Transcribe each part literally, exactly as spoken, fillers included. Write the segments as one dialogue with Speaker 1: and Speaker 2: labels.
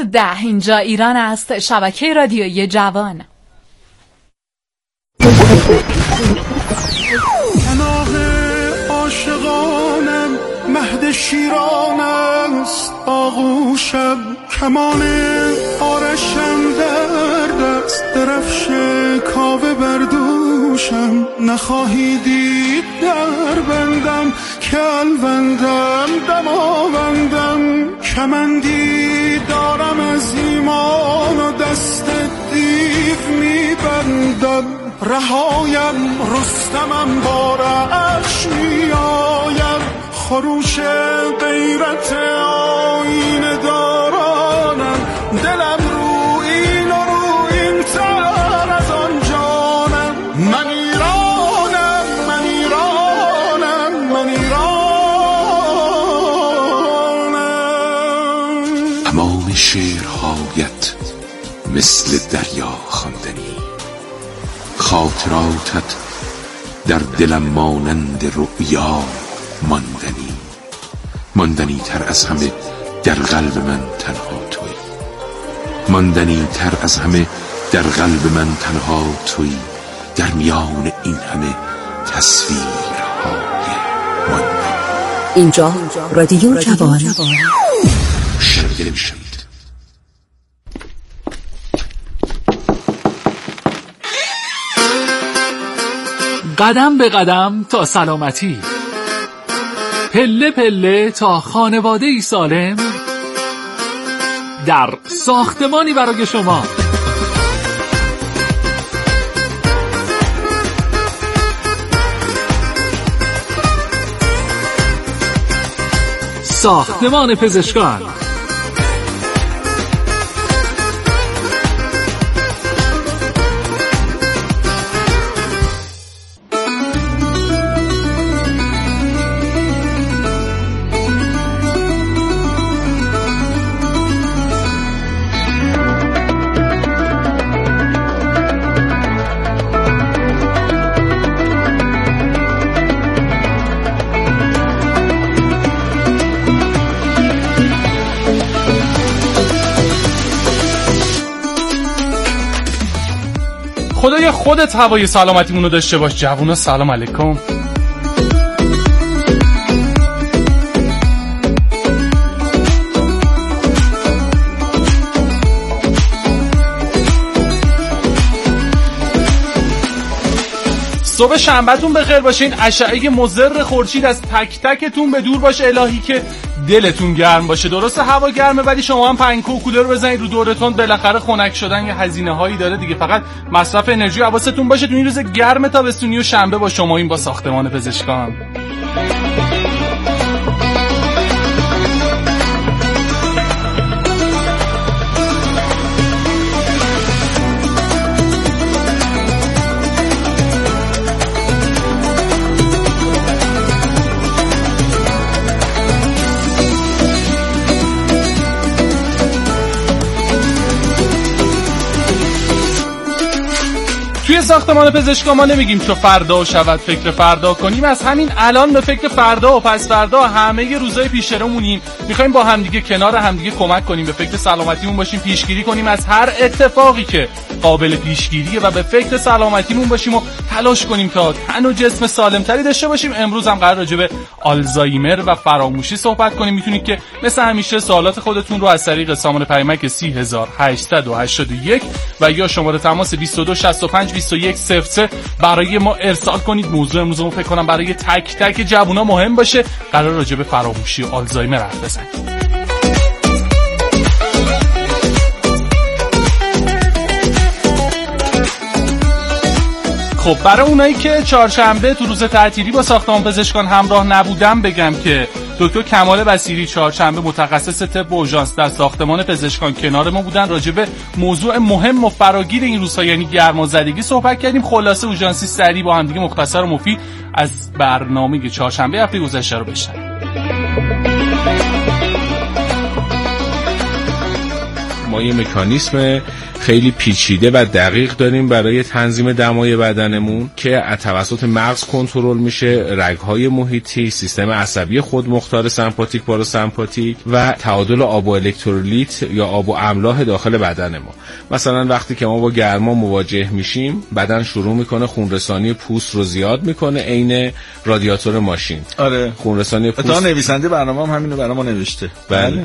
Speaker 1: بیست ده. اینجا ایران است، شبکه رادیویی جوان.
Speaker 2: پناه عاشقانم مهد شیران است آغوشم، کمان آرشم در دست، درفش کاوه بردوشم. نخواهی دید در بندم کل بندم دماوندم، کمندی دارم از ایمان و دست دیو میبندم. رهایم رستمم با رعش میآیم، خروش غیرت آینه دارانم. دلم رو این و رو این تر از آن جانم. من ایرانم من ایرانم من ایرانم.
Speaker 3: تمام شعرهایت مثل دریا خواندنی، خاطراتت در دلم مانند رؤیا ماندنی. ماندنی تر از همه در قلب من تنها تویی، ماندنی تر از همه در قلب من تنها تویی. در میان این همه تصویرهای ماندنی.
Speaker 4: اینجا رادیو جوان.
Speaker 3: شنیده میشوید.
Speaker 5: قدم به قدم تا سلامتی، پله پله تا خانواده‌ای سالم، در ساختمانی برای شما. ساختمان پزشکان. خدای خودت هوای سلامتیمونو داشته باش. جوونا سلام علیکم. صبح شنبهتون بخیر باشه. این اشعه مضر خورشید از تک تکتون به دور باشه الهی، که دلتون گرم باشه. درسته هوا گرمه ولی شما هم پنکو کولر بزنید رو دورتون. بالاخره خنک شدن یه هزینه هایی داره دیگه. فقط مصرف انرژی حواستون باشه تو این روز گرم تابستونی و شنبه با شما این با ساختمان پزشکان. توی ساختمان پزشکان ما نمیگیم چو فردا شود فکر فردا کنیم، از همین الان به فکر فردا و پس فردا همه روزای پیش رومونیم. میخوایم با همدیگه کنار همدیگه کمک کنیم، به فکر سلامتیمون باشیم، پیشگیری کنیم از هر اتفاقی که قابل پیشگیریه و به فکر سلامتیمون باشیم و تلاش کنیم تا تن و جسم سالمتری داشته باشیم. امروز هم قرار راجع به آلزایمر و فراموشی صحبت کنیم. میتونید که مثل همیشه سوالات خودتون رو از طریق سامان پیامک سی هزار هشتصد و هشتاد و یک و یا شماره تماس بیست و دو شصت و پنج بیست و یک صفر سه برای ما ارسال کنید. موضوع امروزمون فکر کنم برای تک تک جوونا مهم باشه. قرار راجع به فراموشی و آلزایمر حرف بزنیم. خب برای اونایی که چهارشنبه تو روز تعطیلی با ساختمان پزشکان همراه نبودم بگم که دکتر کمال بصیری چهارشنبه متخصص طب اورژانس در ساختمان پزشکان کنار ما بودن. راجع به موضوع مهم و فراگیر این روزها یعنی گرمازدگی صحبت کردیم. خلاصه اورژانسی سریع با هم دیگه مختصر و مفید از برنامه چهارشنبه هفته گذشته رو بشنویم.
Speaker 3: ما یه مکانیسم خیلی پیچیده و دقیق داریم برای تنظیم دمای بدنمون که توسط مغز کنترل میشه، رگ‌های محیطی، سیستم عصبی خودمختار سمپاتیک پاراسمپاتیک و تعادل آب و الکترولیت یا آب و املاح داخل بدن ما. مثلا وقتی که ما با گرما مواجه میشیم، بدن شروع میکنه خونرسانی پوست رو زیاد میکنه، عین رادیاتور ماشین.
Speaker 6: آره،
Speaker 3: خونرسانی پوست.
Speaker 6: تا نویسنده برنامه هم همینو برام نوشته.
Speaker 3: بله.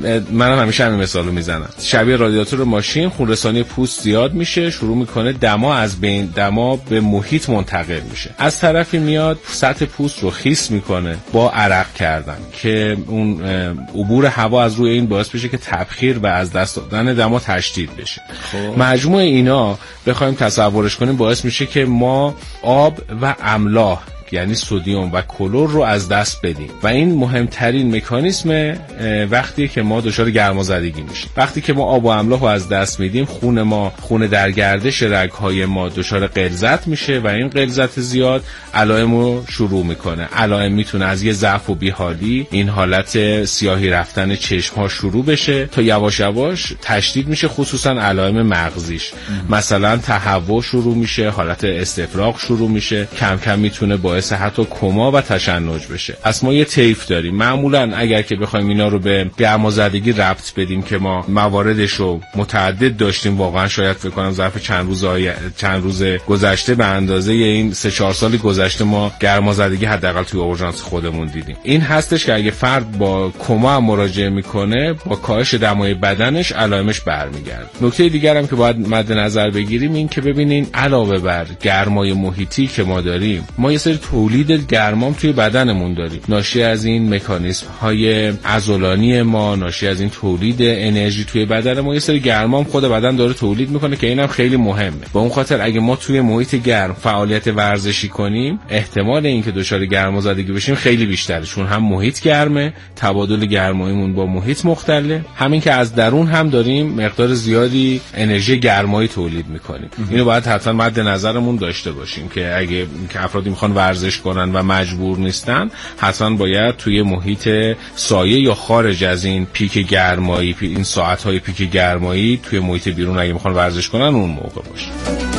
Speaker 3: منم همیشه همین مثالو میزنم. شبیه رادیاتور ماشین خونرسانی پوست زیاد میشه، شروع میکنه دما از بین دما به محیط منتقل میشه. از طرفی میاد سطح پوست رو خیس میکنه با عرق کردن که اون عبور هوا از روی این باعث بشه که تبخیر و از دست دادن دما تشدید بشه. خب. مجموع اینا بخوایم تصورش کنیم باعث میشه که ما آب و املاح یعنی سدیم و کلور رو از دست بدیم و این مهمترین مکانیسم وقتی که ما دچار گرمازدگی میشیم. وقتی که ما آب و املاح رو از دست میدیم، خون ما خون در گردش رگ‌های ما دچار غلظت میشه و این غلظت زیاد علائم رو شروع میکنه. علائم میتونه از یه ضعف و بیحالی، این حالت سیاهی رفتن چشم‌ها شروع بشه تا یواش یواش تشدید میشه، خصوصا علائم مغزیش. مثلا تهوع شروع میشه، حالت استفراغ شروع میشه، کم کم میتونه باعث حتی کما و تشنج بشه. از ما یه طیف داریم. معمولا اگر که بخوایم اینا رو به گرمازدگی ربط بدیم که ما مواردش رو متعدد داشتیم، واقعا شاید فکر کنم ظرف چند روز چند روز گذشته به اندازه این سه چهار سال گذشته ما گرمازدگی حداقل توی اورژانس خودمون دیدیم. این هستش که اگه فرد با کما مراجعه میکنه، با کاهش دمای بدنش علائمش برمیگرده. نکته دیگر هم که باید مد نظر بگیریم این که ببینین علاوه بر گرمای محیطی که ما داریم، ما یه سری تولید گرمام توی بدنمون داریم. ناشی از این مکانیزم های عضلانی ما، ناشی از این تولید انرژی توی بدن ما، یه سری گرمام خود بدن داره تولید میکنه که اینم خیلی مهمه. با اون خاطر اگه ما توی محیط گرم فعالیت ورزشی کنیم، احتمال اینکه دچار گرمازدگی بشیم خیلی بیشتره، چون هم محیط گرمه، تبادل گرماییمون با محیط مختلف، همین که از درون هم داریم مقدار زیادی انرژی گرمایی تولید میکنیم. اینو باید حتما مد نظرمون داشته باشیم که اگه که افرادی میخوان ورزش کنن و مجبور نیستن، حتما باید توی محیط سایه یا خارج از این پیک گرمایی، این ساعت‌های پیک گرمایی توی محیط بیرون اگه میخوان ورزش کنن اون موقع باشه.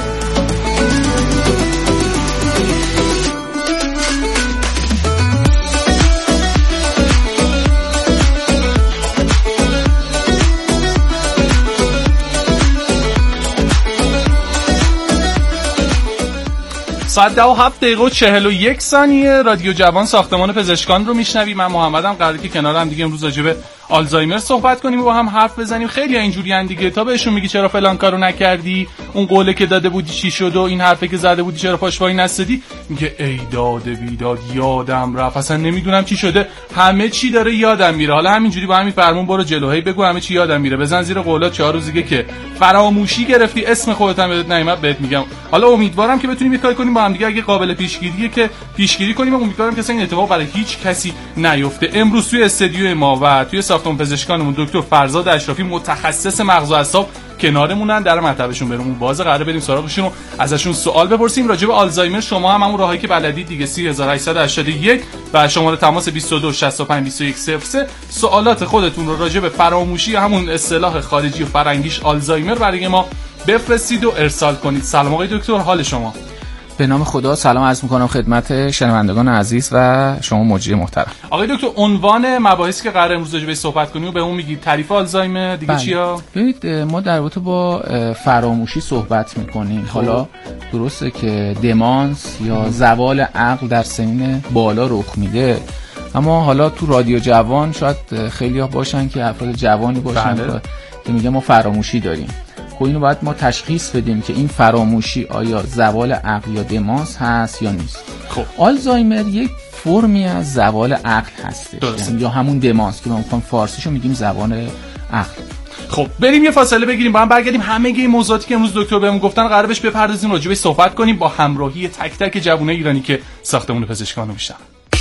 Speaker 5: ساعت ده و هفت دقیقه و چهل و یک ثانیه رادیو جوان ساختمان پزشکان رو میشنوی. من محمدم، قراره که کنار هم دیگه امروز راجع به آلزایمر صحبت کنیم و با هم حرف بزنیم. خیلی اینجوریان دیگه، تا بهشون میگی چرا فلان کارو نکردی، اون قوله که داده بودی چی شد و این حرفه که زده بودی چرا پاش وای نستدی، میگه ای داد بیداد یادم رفت، اصلا نمیدونم چی شده، همه چی داره یادم میره. حالا همینجوری با همین فرمون برو جلوهی بگو همه چی یادم میره، بزن زیر قولا چهار روز دیگه که فراموشی گرفتی اسم خودت هم یادت نمیاد بهت میگم. حالا امیدوارم که بتونیم یه کاری کنیم با هم دیگه، اگه قابل پیشگیریه که پیشگیری کنیم. امیدوارم که این اتفاق برای هیچ کسی نیفته. امروز توی استودیو ما و توی ساختمان پزشکانمون دکتر فرزاد اشرافی متخصص مغز و اعصاب کنارمونن، در مطبشون برامون باز قراره بریم سراغشون و ازشون سوال بپرسیم راجع به آلزایمر. شما هم همون راهایی که بلدید دیگه، سی هزار و هشتصد و هشتاد و یک و شماره تماس بیست و دو شصت و پنج بیست و یک صفر سه سوالات خودتون رو راجع به فراموشی، همون اصطلاح خارجی و فرنگیش آلزایمر، برای ما بفرستید و ارسال کنید. سلام آقای دکتر، حال شما؟
Speaker 7: به نام خدا سلام عرض می‌کنم خدمت شنوندگان عزیز و شما مجری محترم.
Speaker 5: آقای دکتر، عنوان مباحثی که قراره امروز راجع بهش صحبت کنیم و به اون میگید تعریف آلزایمر دیگه چیه؟
Speaker 7: ببینید ما در رابطه با فراموشی صحبت می‌کنیم. حالا درسته که دمانس یا زوال عقل در سنین بالا رخ میده، اما حالا تو رادیو جوان شاید خیلی‌ها باشن که افراد جوانی باشن بله. که میگه ما فراموشی داریم. خب اینو باید ما تشخیص بدیم که این فراموشی آیا زوال عقل یا دمانس هست یا نیست.
Speaker 5: خب
Speaker 7: آلزایمر یک فرمی از زوال عقل هستش، یعنی یا همون دمانس که ما میگیم فارسیشو میگیم زوال عقل.
Speaker 5: خب بریم یه فاصله بگیریم، با هم برگردیم همه این موضوعاتی که امروز دکتر بهمون گفتن قراره بهش بپردازیم، راجع بهش صحبت کنیم با همراهی تک تک جوانای ایرانی که ساختمون پزشکانو میشن.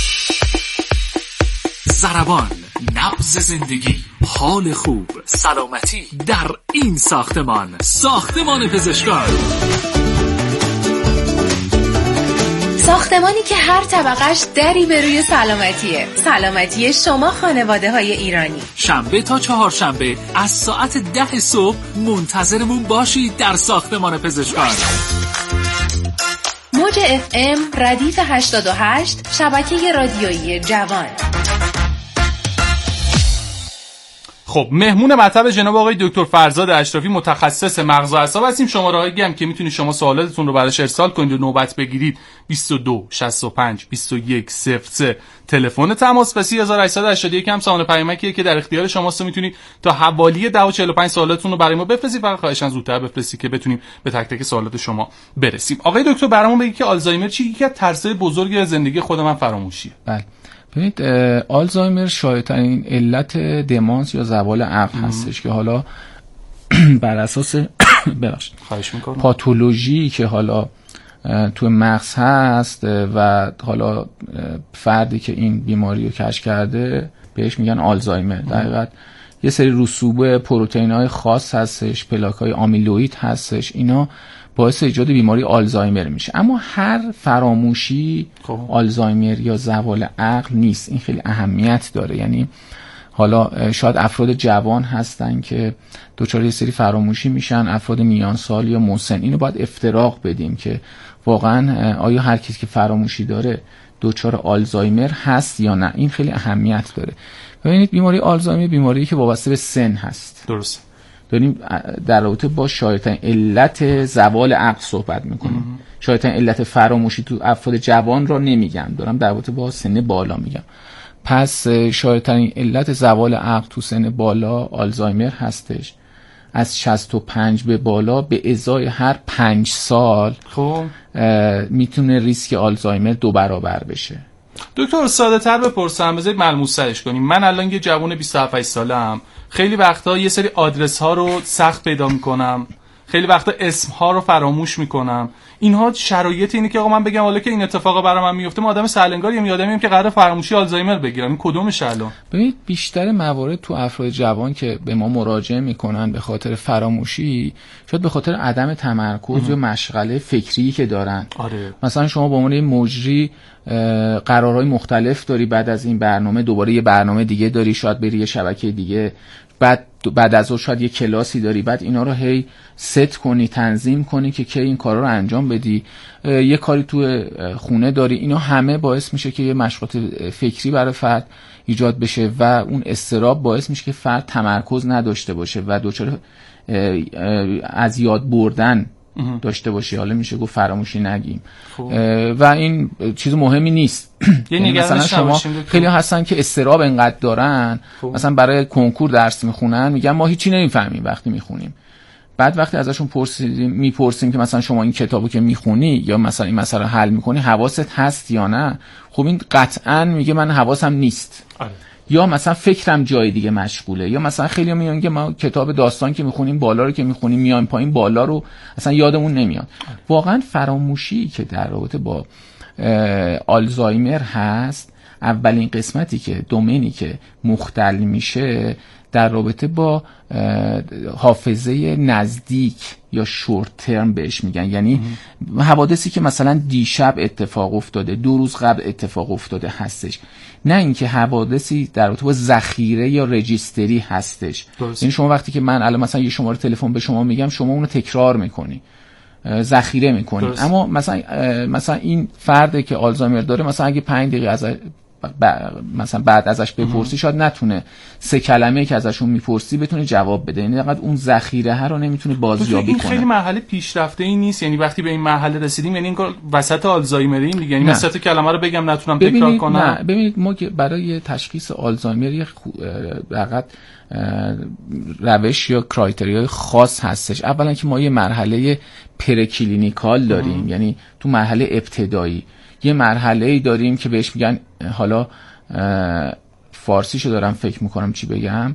Speaker 8: زربان، نبض زندگی، حال خوب، سلامتی در این ساختمان، ساختمان پزشکان.
Speaker 9: ساختمانی که هر طبقش دری به روی سلامتیه. سلامتی شما خانواده های ایرانی.
Speaker 8: شنبه تا چهارشنبه از ساعت ده صبح منتظرمون باشید در ساختمان پزشکان.
Speaker 9: موج اف ام ردیف هشتاد و هشت، شبکه رادیویی جوان.
Speaker 5: خب مهمون مطب جناب آقای دکتر فرزاد اشرفی متخصص مغز و اعصاب هستیم. شماره‌هایی هم که میتونید شما سوالاتتون رو براش ارسال کنید و نوبت بگیرید بیست و دو شصت و پنج بیست و یک صفر سه تلفن تماس و سی هزار و هشتصد و هشتاد و یک هم سامانه پیامکیه که در اختیار شماست. میتونید تا حوالی ده و چهل و پنج سوالاتتون رو برای ما بفرستید، فقط خواهشاً زودتر بفرستید که بتونیم به تک تک سوالات شما برسیم. آقای دکتر برامون بگید که آلزایمر چی؟ یکی از ترس‌های بزرگ زندگی خود من فراموشیه.
Speaker 7: بله ببینید آلزایمر شایع‌ترین علت دمانس یا زوال عقل هستش که حالا بر اساس ببخشید
Speaker 5: خواهش می‌کنم
Speaker 7: پاتولوژی که حالا تو مغز هست و حالا فردی که این بیماری رو کشف کرده بهش میگن آلزایمر. در حقیقت یه سری رسوب پروتئین‌های خاص هستش، پلاک‌های آمیلوئید هستش، اینا باعث ایجاد بیماری آلزایمر میشه. اما هر فراموشی خوب. آلزایمر یا زوال عقل نیست. این خیلی اهمیت داره. یعنی حالا شاید افراد جوان هستن که دچار یه سری فراموشی میشن، افراد میان سال یا مسن. اینو باید افتراق بدیم که واقعا آیا هر کسی که فراموشی داره دچار آلزایمر هست یا نه. این خیلی اهمیت داره. ببینید بیماری آلزایمر بیماریه که وابسته به سن هست.
Speaker 5: درست.
Speaker 7: داریم در رابطه با شایع‌ترین علت زوال عقل صحبت میکنیم. شایع‌ترین علت فراموشی تو افراد جوان را نمیگم، دارم در رابطه با سن بالا میگم. پس شایع‌ترین علت زوال عقل تو سن بالا آلزایمر هستش. از شصت و پنج به بالا به ازای هر پنج سال خب میتونه ریسک آلزایمر دو برابر بشه.
Speaker 5: دکتر ساده تر بپرسم، بذارید ملموس ترش کنیم. من الان یه جوان بیست و هفت ساله‌ام، خیلی وقتا یه سری آدرس ها رو سخت پیدا میکنم، خیلی وقتا اسم ها رو فراموش میکنم. اینها شرایط اینه که آقا من بگم حالا که این اتفاقا برای من میفته، من آدم سهلنگاریم یا آدمیم که قرار فراموشی آلزایمر بگیرم؟ این کدومش الان؟
Speaker 7: ببینید بیشتر موارد تو افراد جوان که به ما مراجعه میکنن به خاطر فراموشی، شاید به خاطر عدم تمرکز یا مشغله فکری که دارن.
Speaker 5: آره.
Speaker 7: مثلا شما به عنوان مجری قرارهای مختلف داری، بعد از این برنامه دوباره یه برنامه دیگه داری، شاید بری یه شبکه دیگه، بعد بعد از اون شاید یه کلاسی داری، بعد اینا رو هی ست کنی، تنظیم کنی که کی این کارا رو انجام بدی. یه کاری تو خونه داری. اینا همه باعث میشه که یه مشغلات فکری برای فرد ایجاد بشه و اون اضطراب باعث میشه که فرد تمرکز نداشته باشه و دچار از یاد بردن داشته باشی. حالا میشه گفت فراموشی نگیم. خوب. و این چیز مهمی نیست. یعنی مثلا شما خیلی هستن که اضطراب انقدر دارن، خوب. مثلا برای کنکور درس میخونن، میگن ما هیچی نمیفهمیم وقتی میخونیم. بعد وقتی ازشون پرسیدیم میپرسیم که مثلا شما این کتابو که میخونی یا مثلا این مسئله حل میکنی حواست هست یا نه، خب این قطعا میگه من حواسم نیست. آره. یا مثلا فکرم جای دیگه مشغوله. یا مثلا خیلی میگن که ما کتاب داستان که میخونیم، بالا رو که میخونیم، میایم پایین، بالا رو اصلا یادمون نمیاد. واقعا فراموشی که در رابطه با آلزایمر هست، اولین قسمتی که دومینی که مختل میشه در رابطه با حافظه نزدیک یا شورت ترم بهش میگن. یعنی حوادثی که مثلا دیشب اتفاق افتاده، دو روز قبل اتفاق افتاده هستش، نه اینکه حوادثی در رابطه با ذخیره یا رجیستری هستش. یعنی شما وقتی که من الان مثلا یه شماره تلفن به شما میگم، شما اونو تکرار میکنی، ذخیره میکنی. درست. اما مثلا مثلا این فرد که آلزایمر داره، مثلا اگه پنج دقیقه از مثلا بعد ازش بپرسی شاید نتونه سه کلمه که ازشون میپرسی بتونه جواب بده. یعنی فقط اون ذخیره رو نمیتونه بازیابی کنه.
Speaker 5: این خیلی مرحله پیشرفته ای نیست. یعنی وقتی به این مرحله رسیدیم یعنی این کار وسط آلزایمریم دیگه. یعنی وسط کلمه رو بگم نتونم تکرار کنم.
Speaker 7: نه ببینید ما برای تشخیص آلزایمر یه فقط روش یا کرایتریای خاص هستش. اولا که ما یه مرحله پرکلینیکال داریم، یعنی تو مرحله ابتدایی یه مرحله‌ای داریم که بهش میگن، حالا فارسیشو دارم فکر میکنم چی بگم،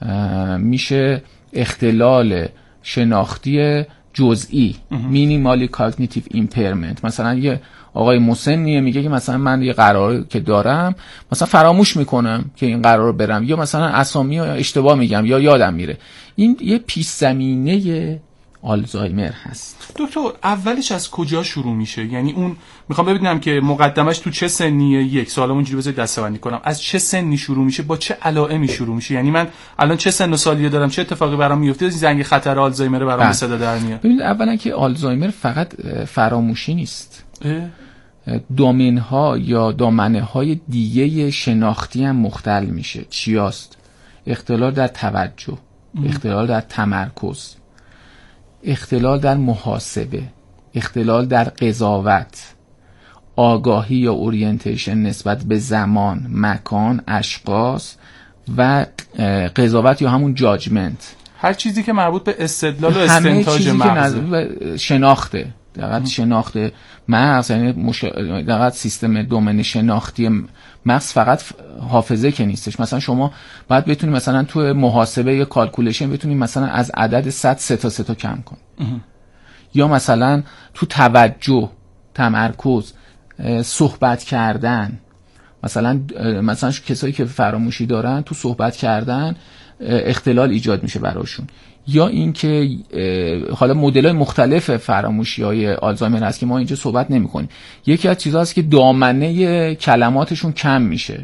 Speaker 7: میشه اختلال شناختی جزئی، مینیمالی کاگنیتیو ایمپیرمنت. مثلا یه آقای مسنیه میگه که مثلا من یه قرار که دارم مثلا فراموش میکنم که این قرار رو برم، یا مثلا اسامی رو اشتباه میگم یا یادم میره. این یه پیش زمینه آلزایمر هست.
Speaker 5: دکتر اولش از کجا شروع میشه؟ یعنی اون میخوام ببینم که مقدمش تو چه سنیه. یک سوالم اونجوری بذارید دسته‌بندی کنم، از چه سنی شروع میشه، با چه علائمی شروع میشه؟ یعنی من الان چه سن و سالی دارم، چه اتفاقی برام میفته، زنگ خطر آلزایمر برام به صدا در میاد؟
Speaker 7: ببینید اولا که آلزایمر فقط فراموشی نیست، دومین ها یا دامنه های دیگه شناختی هم مختل میشه. چیاست؟ اختلال در توجه، اختلال در تمرکز، اختلال در محاسبه، اختلال در قضاوت، آگاهی یا اورینتیشن نسبت به زمان، مکان، اشخاص و قضاوت یا همون جاجمنت،
Speaker 5: هر چیزی که مربوط به استدلال و استنتاج مغزه،
Speaker 7: شناخته دقیقاً شناخت مغز، یعنی مش... دقیقاً سیستم دومن شناختی مغز فقط حافظه که نیستش. مثلا شما باید بتونی مثلا تو محاسبه یا کالکولیشن بتونی مثلا از عدد صد سه تا سه تا کم کنی، یا مثلا تو توجه، تمرکز، صحبت کردن، مثلا مثلا کسایی که فراموشی دارن تو صحبت کردن اختلال ایجاد میشه براشون. یا اینکه حالا مدل‌های مختلف فراموشی‌های آلزایمر هست که ما اینجا صحبت نمی‌کنیم. یکی از چیزاست که دامنه کلماتشون کم میشه،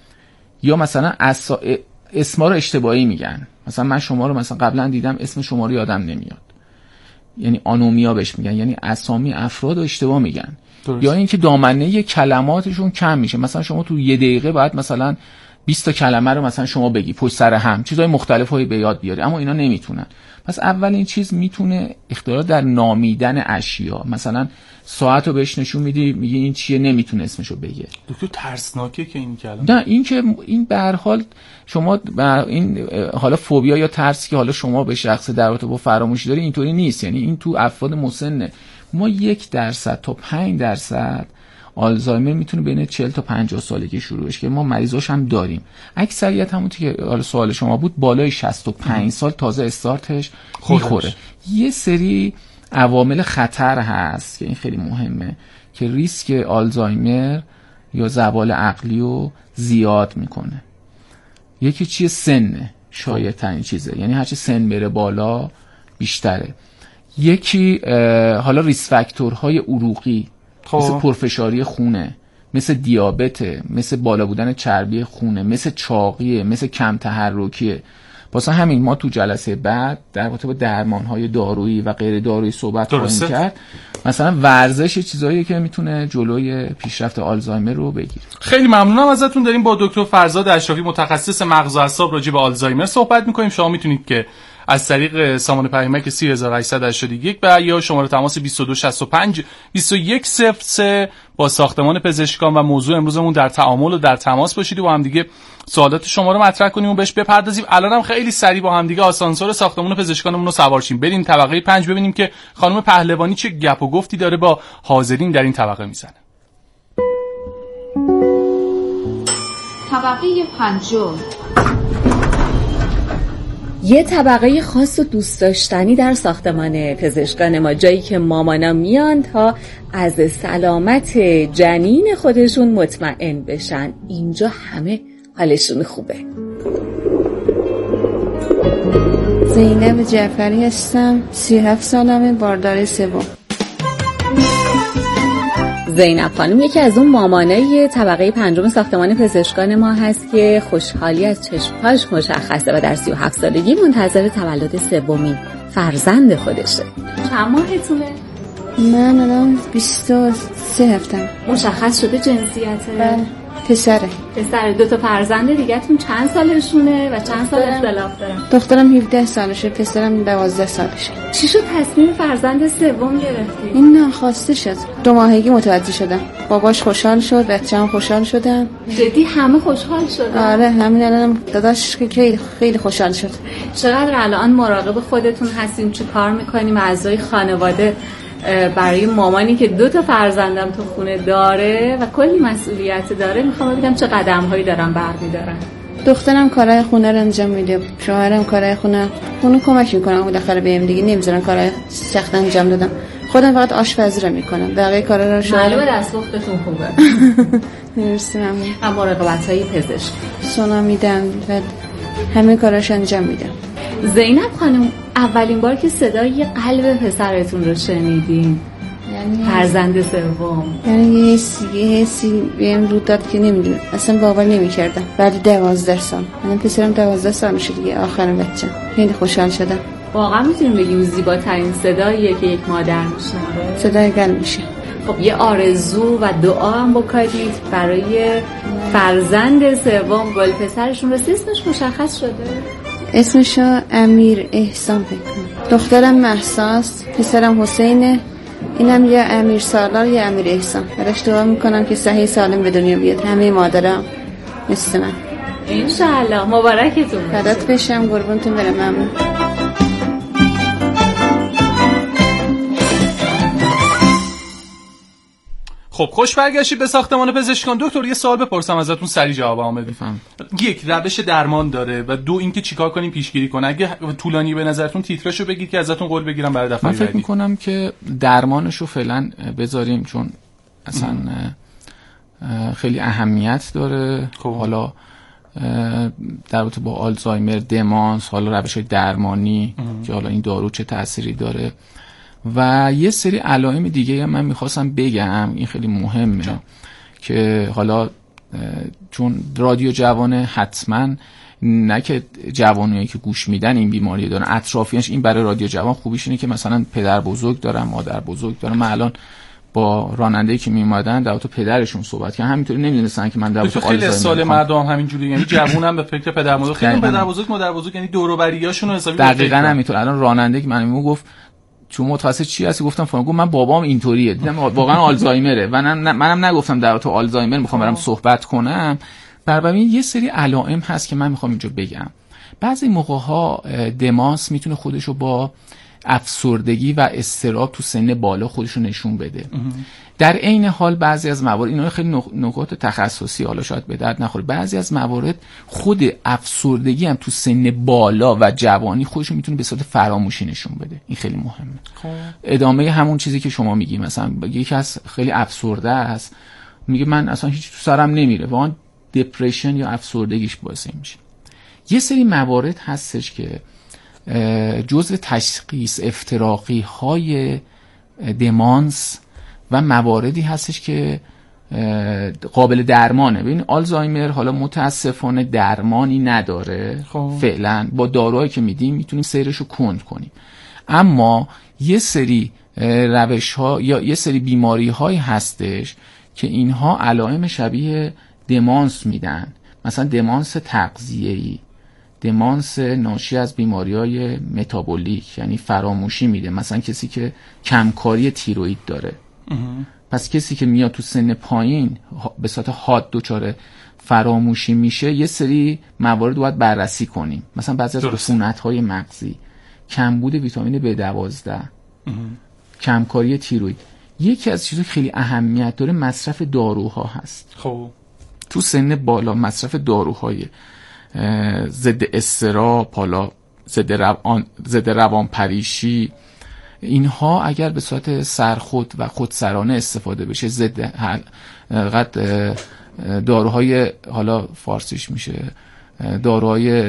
Speaker 7: یا مثلا اسا... اسما رو اشتباهی میگن. مثلا من شما رو مثلا قبلا دیدم اسم شما رو یادم نمیاد، یعنی آنومیا بهش میگن، یعنی اسامی افراد رو اشتباه میگن. درست. یا اینکه دامنه کلماتشون کم میشه، مثلا شما تو یه دقیقه باید مثلا بیست تا کلمه رو مثلا شما بگی پشت سر هم، چیزهای مختلفی به یاد بیاری، اما اینا نمیتونن. پس اولین چیز میتونه اختلال در نامیدن اشیا. مثلا ساعت رو بهش نشون میدی میگی این چیه، نمیتونه اسمشو بگه.
Speaker 5: دکتر ترسناکه که این کلمه.
Speaker 7: نه این که این به هر حال شما این حالا فوبیا یا ترسی که حالا شما به شخص در رابطه با فراموشی داری اینطوری نیست. یعنی این تو افراد مسن ما یک درصد تا پنج درصد آلزایمر میتونه بین چهل تا پنجاه سالگی شروع بشه که ما مریضاش هم داریم. اکثریت همون که حالا سوال شما بود بالای شصت و پنج سال تازه استارتش میخوره. یه سری عوامل خطر هست که این خیلی مهمه که ریسک آلزایمر یا زوال عقلی رو زیاد میکنه. یکی چیه؟ سنه، شایع ترین چیزه، یعنی هرچی سن بره بالا بیشتره. یکی حالا ریس فاکتورهای عروقی خب. مثل پرفشاری خونه، مثل دیابته، مثل بالا بودن چربی خونه، مثل چاقیه، مثل کم تحرکیه. واسه همین ما تو جلسه بعد در رابطه با درمان‌های دارویی و غیر دارویی صحبت خواهیم کرد. مثلا ورزش چیزاییه که میتونه جلوی پیشرفت آلزایمر رو بگیره.
Speaker 5: خیلی ممنونم ازتون. داریم با دکتر فرزاد اشرفی متخصص مغز و اعصاب راجع به آلزایمر صحبت می‌کنیم. شما میتونید که از طریق سامان پیامک سه هزار و هشتصد و هشتاد و یک و یا شماره تماس بیست و دو شصت و پنج بیست و یک صفر سه با ساختمان پزشکان و موضوع امروزمون در تعامل و در تماس باشید و با هم دیگه سوالات شما رو مطرح کنیم و بهش بپردازیم. الانم خیلی سریع با هم دیگه آسانسور ساختمان پزشکانمون رو سوار شیم، بریم طبقه پنج ببینیم که خانم پهلوانی چه گپ و گفتی داره با حاضرین در این طبقه میزنه.
Speaker 10: طبقه پنجم.
Speaker 4: یه طبقه خاص و دوست داشتنی در ساختمان پزشکان ما، جایی که مامانا میان تا از سلامت جنین خودشون مطمئن بشن. اینجا همه حالشون خوبه.
Speaker 11: زینب جعفری هستم، سی و هفت سالمه، باردار سوم.
Speaker 4: زینب خانم یکی از اون مامانای طبقه پنجم ساختمان پزشکان ما هست که خوشحالی از چشمهاش مشخصه و در سی و هفت سالگی منتظر تولد سومین فرزند خودشه. چند ماهتونه؟
Speaker 11: من الان بیست و سه هفتم.
Speaker 4: مشخص شده جنسیته؟
Speaker 11: بله. پسره.
Speaker 4: پسره. دو تا فرزند دیگه‌تون چند سالشونه و چند سال اختلاف دارن؟
Speaker 11: دخترم هفده سالشه، پسرم دوازده سالشه.
Speaker 4: چی شد تصمیم فرزند سوم گرفتی؟
Speaker 11: این ناخواسته شد. دو ماهگی متوجه شدم. باباش خوشحال شد، بچه‌م خوشحال شدن.
Speaker 4: جدی همه خوشحال شدن؟
Speaker 11: آره، همین الانم داداش که خیلی خیلی خوشحال شد.
Speaker 4: چقدر الان مراقب خودتون هستین؟ چه کار می‌کنیم اعضای خانواده برای مامانی که دو تا فرزندم تو خونه داره و کلی مسئولیت داره؟ میخوام ببینم چه قدم‌هایی دارن برمی‌دارن.
Speaker 11: دخترم کارهای خونه رو انجام میده، شوهرم کارهای خونه خونه کمک میکنم، بالاخره بهم دیگه نمیذارن کارهای سخت انجام بدم. خودم فقط آشپزی رو میکنم، بقیه کارا رو شوهرم.
Speaker 4: معلومه دستپختتون خوبه.
Speaker 11: مرسی ممنون.
Speaker 4: اما مراقبت‌های پزشکی
Speaker 11: سونا میدم و همه کاراش انجام میدم.
Speaker 4: زینب خانم، اولین بار که صدای قلب پسرتون رو شنیدین،
Speaker 11: یعنی
Speaker 4: فرزند سوم،
Speaker 11: یعنی یه حسی یه حسی بهم رو داد که نمیدونم، اصلا باور نمی‌کردم. بعد دوازده سال، من پسرم دوازده سال میشه دیگه، آخرین بچه‌م. خیلی خوشحال شدم.
Speaker 4: واقعا میتونیم بگیم زیباترین صداییه که یک مادر میشنوه.
Speaker 11: صدای قلب میشه.
Speaker 4: خب یه آرزو و دعا هم بکنید برای فرزند سوم گل پسرشون. راستی اسمش مشخص شده؟
Speaker 11: اسمشو امیر احسان فکر کنم. دخترم مهساست، پسرم حسینه. اینم یا امیر سالار یا امیر احسان. براش دعا میکنم که صحیح سالم به دنیا بیاد، همه مادرام مثل من.
Speaker 4: انشالله. مبارکتون
Speaker 11: فدات بشم، قربونتون برم. ممنون.
Speaker 5: خب خوش برگشتید به ساختمان پزشکان. دکتر یه سوال بپرسم ازتون، سریع جوابمو بدید. یک، روش درمان داره و دو اینکه چیکار کنیم پیشگیری کنه. اگه طولانی به نظرتون تیترشو بگید که ازتون قول بگیرم برای دفعه بعدی.
Speaker 7: من فکر می‌کنم که درمانشو فعلا بذاریم چون اصلا خیلی اهمیت داره.
Speaker 5: خب.
Speaker 7: حالا در رابطه با آلزایمر، دمانس، حالا روش درمانی ام. که حالا این دارو چه تأثیری داره و یه سری علائم دیگه من میخواستم بگم، این خیلی مهمه جا. که حالا چون رادیو جوانه حتما نه که جوانایی که گوش میدن این بیماری دارن، اطرافیانش این برای رادیو جوان خوبیش اینه که مثلا پدر بزرگ دارن، مادر بزرگ دارن. من الان با راننده‌ای که میومدن در تو پدرشون صحبت کردن، همینطوری نمیدونستن که من در تو
Speaker 5: خیلی سال مردم همینجوری، یعنی جوونم به فکر پدر بزرگ، خیلی پدر بزرگ مادر بزرگ، یعنی دور و بریاشون رو حسابی
Speaker 7: دقیقاً همینطور. الان راننده که من میگم گفت چون متخصص چی هستی، گفتم فلان، گفت من بابام اینطوریه، دیدم واقعا آلزایمره و منم منم نگفتم در تو آلزایمر میخوام برام صحبت کنم. بنابراین یه سری علائم هست که من میخوام اینجا بگم. بعضی موقع‌ها دمانس میتونه خودشو با افسردگی و اضطراب تو سن بالا خودشو نشون بده. در عین حال بعضی از موارد، اینا خیلی نکات تخصصی حالا شاید به درد نخوره، بعضی از موارد خود افسردگی هم تو سن بالا و جوانی خودشو میتونه به صورت فراموشی نشون بده. این خیلی مهمه. خب. ادامه همون چیزی که شما میگی، مثلا یکی از خیلی افسرده است میگه من اصلا هیچ تو سرم نمیره، واقعا دپرشن یا افسردگیش باعث میشه. یه سری موارد هستش که جزء تشخیص افتراقی های دمانس و مواردی هستش که قابل درمانه. ببین آلزایمر حالا متاسفانه درمانی نداره. خب. فعلا با داروهایی که میدیم میتونیم سیرشو کند کنیم، اما یه سری روش ها یا یه سری بیماری هایی هستش که اینها علائم شبیه دمانس میدن، مثلا دمانس تغذیه‌ای، دمانس ناشی از بیماری‌های متابولیک، یعنی فراموشی میده. مثلا کسی که کمکاری تیروئید داره، پس کسی که میاد تو سن پایین به صورت حاد دچار فراموشی میشه، یه سری موارد باید بررسی کنیم. مثلا بعضی از عفونت‌های مغزی، کمبود ویتامین بی دوازده، کمکاری تیروئید. یکی از چیزایی که خیلی اهمیت داره مصرف داروها هست.
Speaker 5: خب
Speaker 7: تو سن بالا مصرف داروهای ضد اضطراب، حالا ضد روان ضد روانپریشی، اینها اگر به صورت سرخود و خودسرانه استفاده بشه، ضد قد داروهای حالا فارسیش میشه داروهای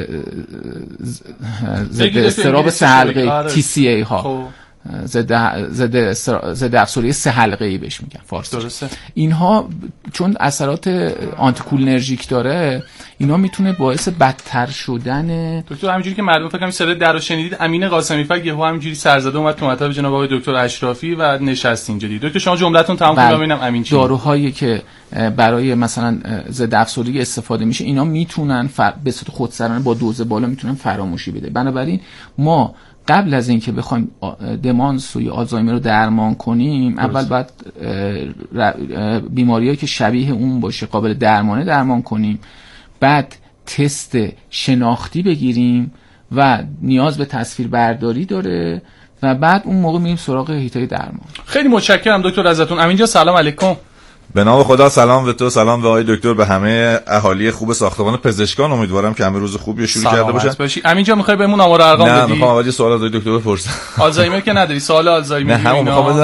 Speaker 7: ضد اضطراب سه حلقه‌ای تی سی ای ها، ضد ضد ضد افسردگی سه حلقه‌ای بهش میگن فارسی. درسته. اینها چون اثرات آنتیکولینرژیک داره، اینا میتونه باعث بدتر شدن.
Speaker 5: دکتر همینجوری که معلومه، فکر کنم صدای درو شنیدید، امین قاسمی فر یهو همینجوری سرزده اومد تو مطلب جناب آقای دکتر اشرافی و نشست اینجا. دید دکتر شما جمله‌تون تموم کنید ببینم امین چی.
Speaker 7: داروهایی که برای مثلا ضد افسردگی استفاده میشه، اینا میتونن فر... به صورت خودسرانه با دوز بالا میتونن فراموشی بده. بنابراین ما قبل از اینکه بخوایم دمانس و یا آلزایمر رو درمان کنیم، درست. اول باید بیماریایی که شبیه اون باشه قابل درمانه درمان کنیم، بعد تست شناختی بگیریم و نیاز به تصویر برداری داره و بعد اون موقع میریم سراغ حیطه درمان.
Speaker 5: خیلی متشکرم دکتر ازتون. امین جان سلام علیکم.
Speaker 6: به نام خدا، سلام به تو، سلام به آقای دکتر، به همه اهالی خوب ساختمان پزشکان. امیدوارم که همه روز خوبی شروع کرده باشن.
Speaker 5: باشی. امین جان میخوای بهمون آمار ارقام بدی؟
Speaker 6: نه، میخوام اول سوال از دکتر بپرسم.
Speaker 5: آلزایمر که نداری؟ سوال آلزایمر
Speaker 6: نه، همون میخوام بدونم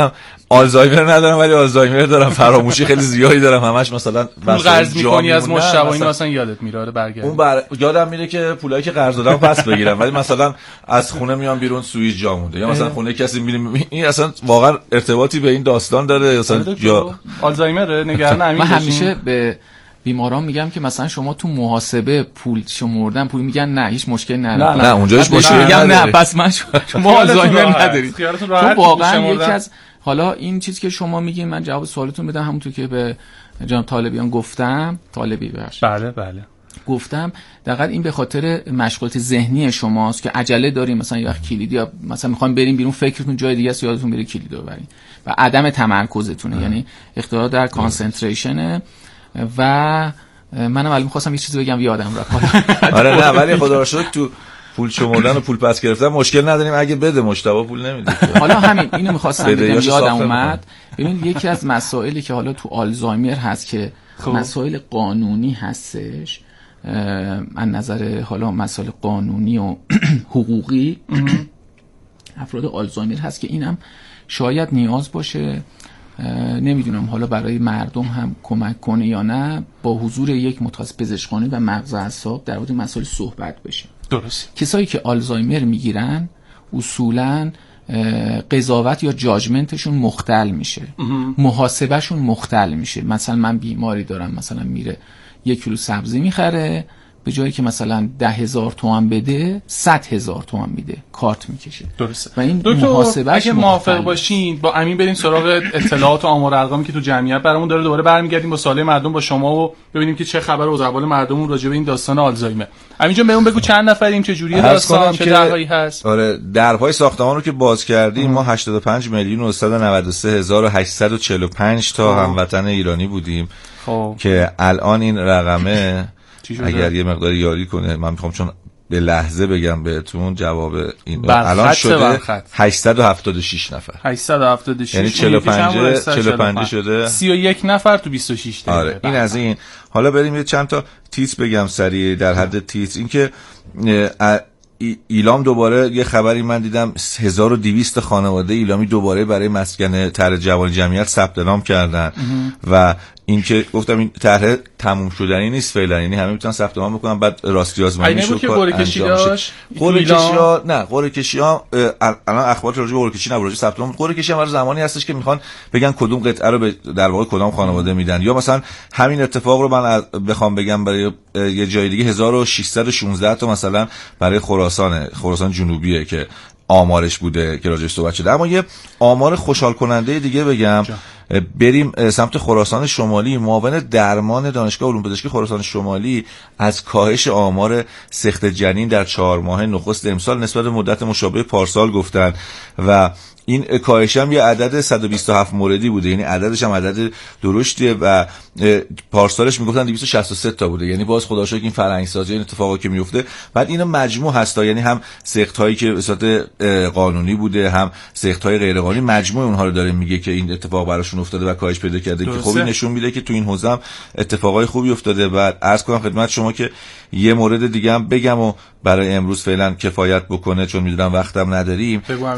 Speaker 6: آلزایمر ندارم ولی آلزایمر دارم، فراموشی خیلی زیادی دارم، همش مثلا
Speaker 5: پول قرض می‌کنی از مشتبه اینا اصلا یادت میره برگرد.
Speaker 6: اون بر... یادم میره که پولایی که قرض دادم پس بگیرم، ولی مثلا از خونه میام بیرون سوئیچ جا مونده، یا مثلا خونه کسی میریم، این اصلا واقعا ارتباطی به این داستان داره مثلا یا
Speaker 5: آلزایمر نگران همین.
Speaker 7: من همیشه به بیماران میگم که مثلا شما تو محاسبه پول شمردن پول میگن نه هیچ مشکلی نداره.
Speaker 6: نه, نه اونجا هیچ مشکلی
Speaker 7: میگم نه پس من شما آلزایمر ندارید. چون واقعا یکی از حالا این چیزی که شما میگین من جواب سوالتون بدم همونطور که به جناب طالبیان گفتم، طالبی باش.
Speaker 5: بله بله.
Speaker 7: گفتم دقیقاً این به خاطر مشغولیت ذهنی شماست که عجله داریم، مثلا یه وقت کلیدی یا مثلا میخوایم بریم بیرون فکرتون جای دیگه است، یادتون بره کلید رو ببرین و عدم تمرکزتونه، یعنی اختلال در کانسنتریشن. و منم ولی می‌خواستم یه چیزی بگم یادم رفت.
Speaker 6: آره نه ولی خدا رو شکر تو پول شمردن و پول پس گرفتن مشکل نداریم، اگه بده مشتبه پول نمیده.
Speaker 7: حالا همین اینو می‌خواستم بگم یادم اومد. ببین یکی از مسائلی که حالا تو آلزایمر هست که مسائل قانونی هستش، از نظر حالا مسائل قانونی و حقوقی افراد آلزایمر هست که اینم شاید نیاز باشه، نمیدونم حالا برای مردم هم کمک کنه یا نه، با حضور یک متخصص پزشکانی و مغز اعصاب در مورد مسائل صحبت بشه.
Speaker 5: درست.
Speaker 7: کسایی که آلزایمر میگیرن اصولاً قضاوت یا جاجمنتشون مختل میشه، محاسبهشون مختل میشه. مثلا من بیماری دارم، مثلا میره یک کیلو سبزی میخره، به جایی که مثلا ده هزار تومان بده صد هزار تومان میده، کارت میکشه.
Speaker 5: درسته.
Speaker 7: و این
Speaker 5: دکتر اگه موافق باشین با امین بریم سراغ اطلاعات و آمار ارقامی که تو جمعیت برامون داره، دوباره برمیگردیم با سوال مردم با شما و ببینیم که چه خبر از اقوال مردمون راجع به این داستان آلزایمر. امین جان بهمون بگو چند نفریم، چه جوریه داستان، چه درهایی هست؟
Speaker 6: آره درهای ساختمان رو که باز کردیم ما هشتاد و پنج میلیون و صد و نود و سه هزار و هشتصد و چهل و پنج تا هموطن ایرانی بودیم خب. که الان این رقمه اگر یه مقدار یاری کنه من میخوام چون به لحظه بگم بهتون جواب این الان شده هشتصد و هفتاد و شش نفر.
Speaker 5: هشتصد و هفتاد و شش
Speaker 6: یعنی چهل و پنج چهل و پنج شده
Speaker 5: سی و یک نفر تو بیست و شش دقیقه.
Speaker 6: آره این از این. حالا بریم یه چند تا تیتر بگم سریع در حد تیتر. این که ایلام دوباره یه خبری من دیدم هزار و دویست خانواده ایلامی دوباره برای مسکن طرح جوان جمعیت ثبت نام کردن و اینکه گفتم این طرح تموم شدنی نیست فعلا، یعنی همه میتونن ثبت نام بکنن بعد راستی آزمایی میشه که قرعه کشی داشت. قرعه کشی‌ها نه قرعه کشی‌ها الان اخبار راجع به قرعه کشی نبود، راجع ثبت نام. قرعه کشی هم زمانی هستش که میخوان بگن کدوم قطعه رو به در واقع کدام خانواده میدن، یا مثلا همین اتفاق رو من بخوام بگم برای یه جای دیگه هزار و ششصد و شانزده تا مثلا برای خراسان خراسان جنوبیه که آمارش بوده که راجعش صحبت شده. اما یه آمار خوشحال کننده دیگه بگم جا. بریم سمت خراسان شمالی. معاون درمان دانشگاه علوم پزشکی خراسان شمالی از کاهش آمار سقط جنین در چهار ماه نخست امسال نسبت به مدت مشابه پارسال گفتن و این کاهش هم یه عدد صد و بیست و هفت موردی بوده، یعنی عددش هم عدد درشتیه و پارسالش میگفتن دویست و شصت و سه تا بوده، یعنی باز خدا شکر این فرهنگ سازی این اتفاقا که میفته. بعد اینا مجموع هستا، یعنی هم سقط هایی که به صورت قانونی بوده هم سقط های غیر قانونی، مجموع اونها رو داره میگه که این اتفاق براشون افتاده و کاهش پیدا کرده که خوبی نشون میده که تو این حوزه هم اتفاقای خوبی افتاده. و عرض کنم خدمت شما که یه مورد دیگه هم بگم و برای امروز فعلا کفایت بکنه چون میدونم وقتم نداریم.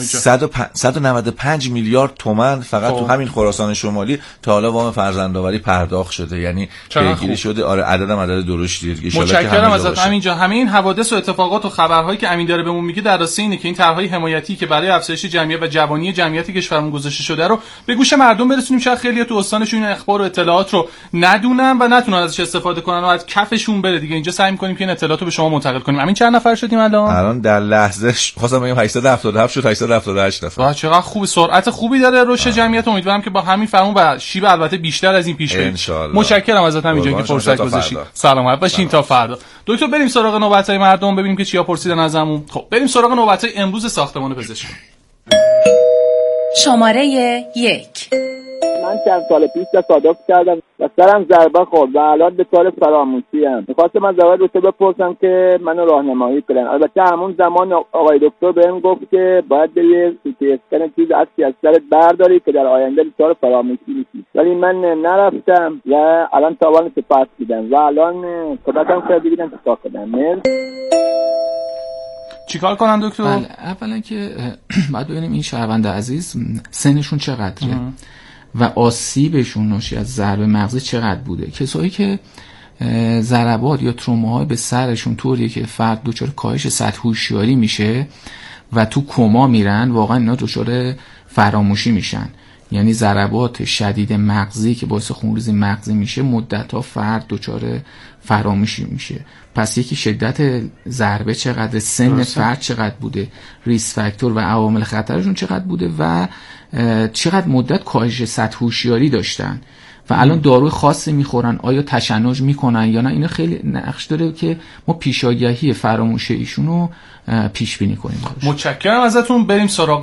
Speaker 6: صد و نود و پنج میلیارد تومان فقط خب. تو همین خراسان شمالی تا حالا وام فرزندآوری پرداخت شده، یعنی پیگیری شده. آره عددم عدد درشتیه دیگه.
Speaker 5: متشکرم ازت امین جان. همه این حوادث و اتفاقات و خبرهایی که امین داره بهمون میگه در راستای اینه که این طرحهای حمایتی که برای افزایش جمعیت و جوانی جمعیت کشورمون گذاشته شده رو به گوش مردم برسونیم. شاید خیلی‌ها تو استانشون این اخبار و اطلاعات رو ندونن و نتونن ازش استفاده کنن و از کفشون بره دیگه. اینجا سعی می‌کنیم که این اطلاعات رو به شما منتقل کنیم. همین چند نفر شدیم الان؟
Speaker 6: الان در لحظه خواستم بگم هشتصد و هفتاد و هفت شد، هشتصد و هفتاد و هشت نفر.
Speaker 5: چقدر خوب، سرعت خوبی داره رشد جمعیت. امیدوارم که با همین فرمون و شیب البته بیشتر از این پیش بریم. متشکرم ازت همینجا که فرصت گذاشتی. سلامت باشین تا فردا. دکتر بریم سراغ نوبت‌های مردم ببینیم که چیا پرسیدن ازمون. خب بریم سراغ نوبت‌های امروز ساختمان پزشکی.
Speaker 9: شماره یک.
Speaker 10: من چند سال پیش تصادف کردم و سرم ضربه خورد و الان به طور فراموشی ام. می‌خواستم از آقای دکتر بپرسم که منو راهنمایی کنن. البته همون زمان آقای دکتر بهم گفت که باید بری سی اسکن چیز اصلی از سرت برداری که در آینده به طور فراموشی میشی. ولی من نرفتم و الان تاوان سپس دیدم و الان خودم خیلی دیدم چیکار کنم.
Speaker 5: چیکار کنن دکتر؟
Speaker 7: بله اولا که باید ببینیم این شهروند عزیز سنشون چقدره و آسیبشون ناشی از ضرب مغزی چقدر بوده. کسایی که ضربات یا تروماهای به سرشون طوریه که فرد دچار کاهش سطح هوشیاری میشه و تو کما میرن، واقعا اینا دچار فراموشی میشن. یعنی ضربات شدید مغزی که باعث خونریزی مغزی میشه مدت‌ها فرد دچار فراموشی میشه. پس یکی شدت ضربه چقدر، سن فرد چقدر بوده، ریسک فاکتور و عوامل خطرشون چقدر بوده و چقدر مدت کاهش سطح هوشیاری داشتن و الان داروی خاصی میخورن، آیا تشنج میکنن یا نه. اینا خیلی نقش داره که ما پیشاگهی فراموشی ایشونو پیش بینی کنیم.
Speaker 5: متشکرم ازتون. بریم سراغ